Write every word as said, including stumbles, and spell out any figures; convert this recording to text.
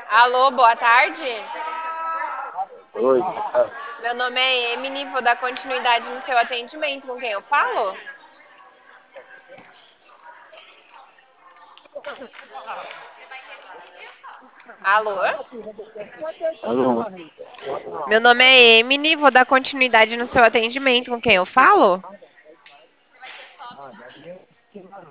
Alô, boa tarde. Oi, Meu nome é Emily, vou dar continuidade no seu atendimento. Com quem eu falo? Alô? alô, Meu nome é Emily, vou dar continuidade no seu atendimento. Com quem eu falo?